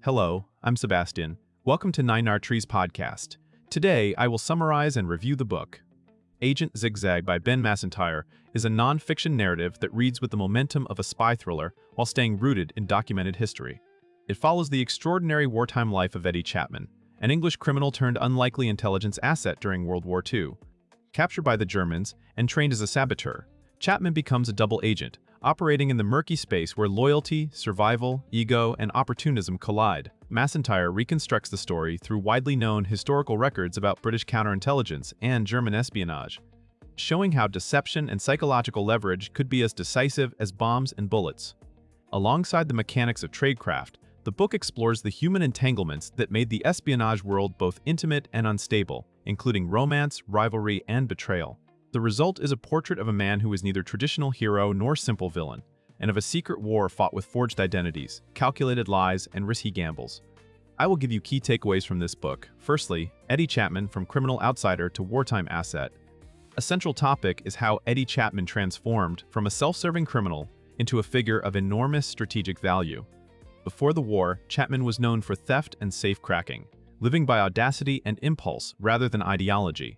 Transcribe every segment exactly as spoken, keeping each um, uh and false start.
Hello, I'm Sebastian. Welcome to Nine Trees podcast. Today, I will summarize and review the book. Agent Zigzag by Ben Macintyre is a non-fiction narrative that reads with the momentum of a spy thriller while staying rooted in documented history. It follows the extraordinary wartime life of Eddie Chapman, an English criminal turned unlikely intelligence asset during World War Two. Captured by the Germans and trained as a saboteur, Chapman becomes a double agent, operating in the murky space where loyalty, survival, ego, and opportunism collide. Macintyre reconstructs the story through widely known historical records about British counterintelligence and German espionage, showing how deception and psychological leverage could be as decisive as bombs and bullets. Alongside the mechanics of tradecraft, the book explores the human entanglements that made the espionage world both intimate and unstable, including romance, rivalry, and betrayal. The result is a portrait of a man who is neither traditional hero nor simple villain, and of a secret war fought with forged identities, calculated lies, and risky gambles. I will give you key takeaways from this book. Firstly, Eddie Chapman from criminal outsider to wartime asset. A central topic is how Eddie Chapman transformed from a self-serving criminal into a figure of enormous strategic value. Before the war, Chapman was known for theft and safe-cracking, living by audacity and impulse rather than ideology.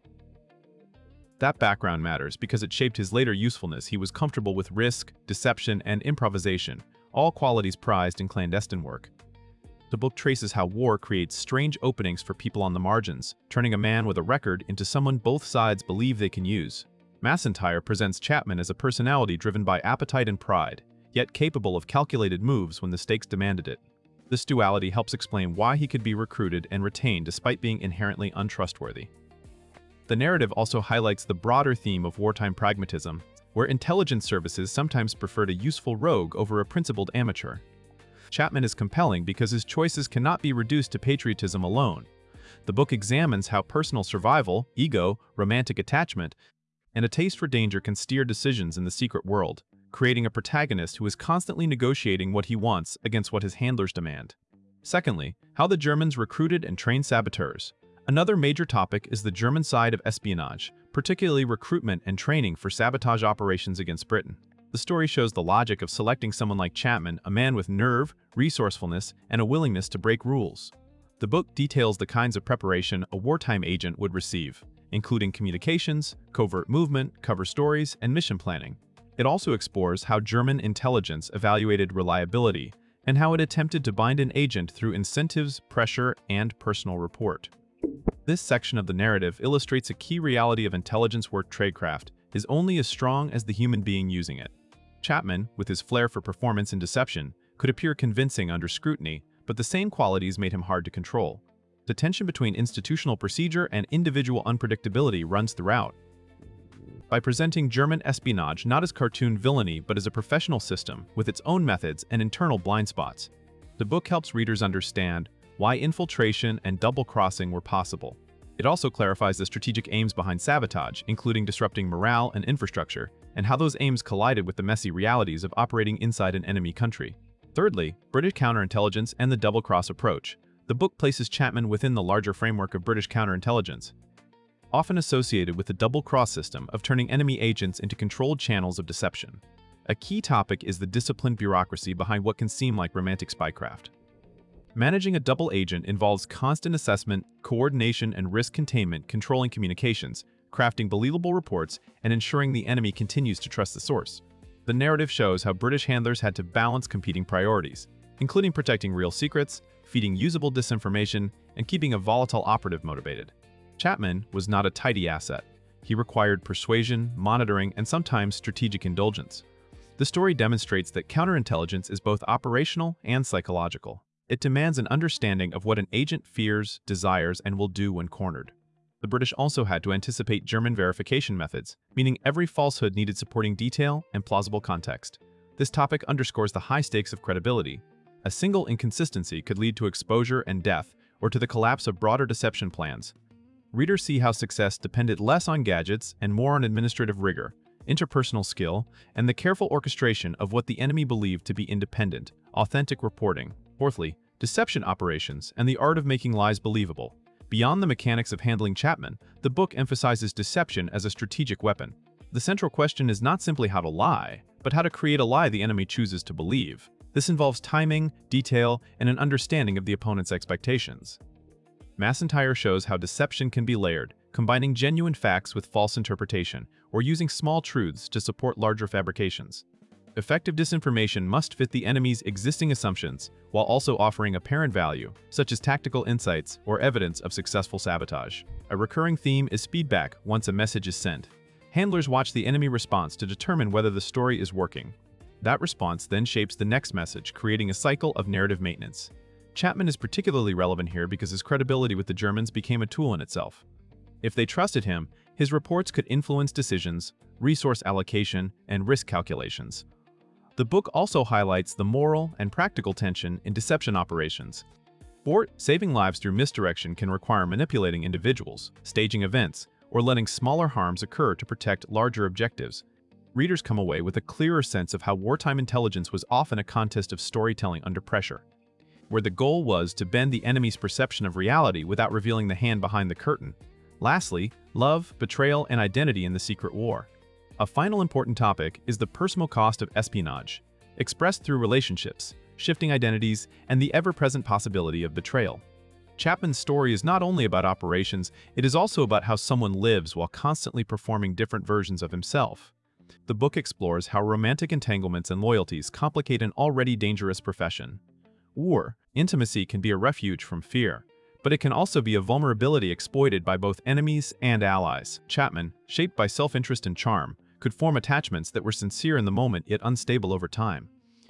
That background matters because it shaped his later usefulness. He was comfortable with risk, deception, and improvisation, all qualities prized in clandestine work. The book traces how war creates strange openings for people on the margins, turning a man with a record into someone both sides believe they can use. Macintyre presents Chapman as a personality driven by appetite and pride, yet capable of calculated moves when the stakes demanded it. This duality helps explain why he could be recruited and retained despite being inherently untrustworthy. The narrative also highlights the broader theme of wartime pragmatism, where intelligence services sometimes preferred a useful rogue over a principled amateur. Chapman is compelling because his choices cannot be reduced to patriotism alone. The book examines how personal survival, ego, romantic attachment, and a taste for danger can steer decisions in the secret world, creating a protagonist who is constantly negotiating what he wants against what his handlers demand. Secondly, how the Germans recruited and trained saboteurs. Another major topic is the German side of espionage, particularly recruitment and training for sabotage operations against Britain. The story shows the logic of selecting someone like Chapman, a man with nerve, resourcefulness, and a willingness to break rules. The book details the kinds of preparation a wartime agent would receive, including communications, covert movement, cover stories, and mission planning. It also explores how German intelligence evaluated reliability and how it attempted to bind an agent through incentives, pressure, and personal report. This section of the narrative illustrates a key reality of intelligence work tradecraft is only as strong as the human being using it. Chapman, with his flair for performance and deception, could appear convincing under scrutiny, but the same qualities made him hard to control. The tension between institutional procedure and individual unpredictability runs throughout. By presenting German espionage not as cartoon villainy but as a professional system with its own methods and internal blind spots, the book helps readers understand why infiltration and double-crossing were possible. It also clarifies the strategic aims behind sabotage, including disrupting morale and infrastructure, and how those aims collided with the messy realities of operating inside an enemy country. Thirdly, British counterintelligence and the double-cross approach. The book places Chapman within the larger framework of British counterintelligence, often associated with the double-cross system of turning enemy agents into controlled channels of deception. A key topic is the disciplined bureaucracy behind what can seem like romantic spycraft. Managing a double agent involves constant assessment, coordination, and risk containment, controlling communications, crafting believable reports, and ensuring the enemy continues to trust the source. The narrative shows how British handlers had to balance competing priorities, including protecting real secrets, feeding usable disinformation, and keeping a volatile operative motivated. Chapman was not a tidy asset. He required persuasion, monitoring, and sometimes strategic indulgence. The story demonstrates that counterintelligence is both operational and psychological. It demands an understanding of what an agent fears, desires, and will do when cornered. The British also had to anticipate German verification methods, meaning every falsehood needed supporting detail and plausible context. This topic underscores the high stakes of credibility. A single inconsistency could lead to exposure and death, or to the collapse of broader deception plans. Readers see how success depended less on gadgets and more on administrative rigor, interpersonal skill, and the careful orchestration of what the enemy believed to be independent, authentic reporting. Fourthly, deception operations and the art of making lies believable. Beyond the mechanics of handling Chapman, the book emphasizes deception as a strategic weapon. The central question is not simply how to lie, but how to create a lie the enemy chooses to believe. This involves timing, detail, and an understanding of the opponent's expectations. Macintyre shows how deception can be layered, combining genuine facts with false interpretation, or using small truths to support larger fabrications. Effective disinformation must fit the enemy's existing assumptions, while also offering apparent value, such as tactical insights or evidence of successful sabotage. A recurring theme is feedback once a message is sent. Handlers watch the enemy response to determine whether the story is working. That response then shapes the next message, creating a cycle of narrative maintenance. Chapman is particularly relevant here because his credibility with the Germans became a tool in itself. If they trusted him, his reports could influence decisions, resource allocation, and risk calculations. The book also highlights the moral and practical tension in deception operations. For saving lives through misdirection can require manipulating individuals, staging events, or letting smaller harms occur to protect larger objectives. Readers come away with a clearer sense of how wartime intelligence was often a contest of storytelling under pressure, where the goal was to bend the enemy's perception of reality without revealing the hand behind the curtain. Lastly, love, betrayal, and identity in the secret war. A final important topic is the personal cost of espionage, expressed through relationships, shifting identities, and the ever-present possibility of betrayal. Chapman's story is not only about operations, it is also about how someone lives while constantly performing different versions of himself. The book explores how romantic entanglements and loyalties complicate an already dangerous profession. War, intimacy can be a refuge from fear, but it can also be a vulnerability exploited by both enemies and allies. Chapman, shaped by self-interest and charm, could form attachments that were sincere in the moment yet unstable over time.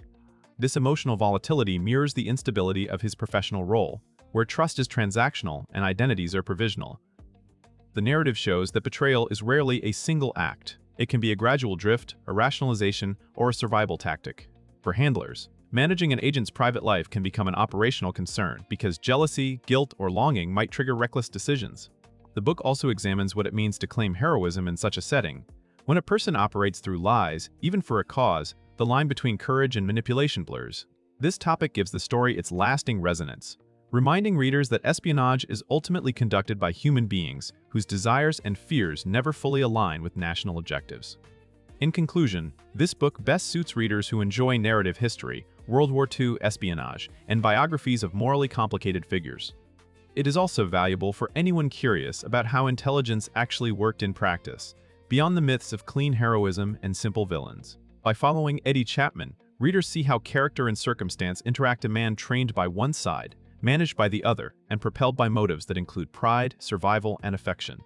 This emotional volatility mirrors the instability of his professional role, where trust is transactional and identities are provisional. The narrative shows that betrayal is rarely a single act. It can be a gradual drift, a rationalization, or a survival tactic. For handlers, managing an agent's private life can become an operational concern because jealousy, guilt, or longing might trigger reckless decisions. The book also examines what it means to claim heroism in such a setting. When a person operates through lies, even for a cause, the line between courage and manipulation blurs. This topic gives the story its lasting resonance, reminding readers that espionage is ultimately conducted by human beings whose desires and fears never fully align with national objectives. In conclusion, this book best suits readers who enjoy narrative history, World War Two espionage, and biographies of morally complicated figures. It is also valuable for anyone curious about how intelligence actually worked in practice, beyond the myths of clean heroism and simple villains. By following Eddie Chapman, readers see how character and circumstance interact a man trained by one side, managed by the other, and propelled by motives that include pride, survival, and affection.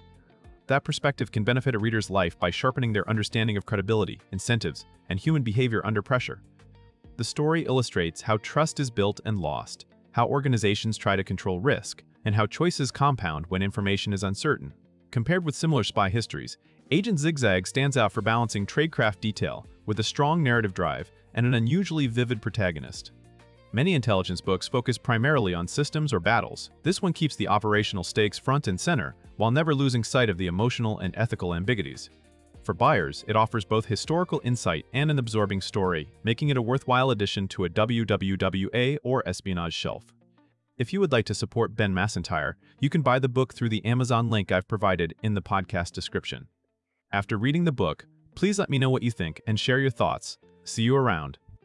That perspective can benefit a reader's life by sharpening their understanding of credibility, incentives, and human behavior under pressure. The story illustrates how trust is built and lost, how organizations try to control risk, and how choices compound when information is uncertain. Compared with similar spy histories, Agent Zigzag stands out for balancing tradecraft detail with a strong narrative drive and an unusually vivid protagonist. Many intelligence books focus primarily on systems or battles. This one keeps the operational stakes front and center while never losing sight of the emotional and ethical ambiguities. For buyers, it offers both historical insight and an absorbing story, making it a worthwhile addition to a W W W A or espionage shelf. If you would like to support Ben Macintyre, you can buy the book through the Amazon link I've provided in the podcast description. After reading the book, please let me know what you think and share your thoughts. See you around.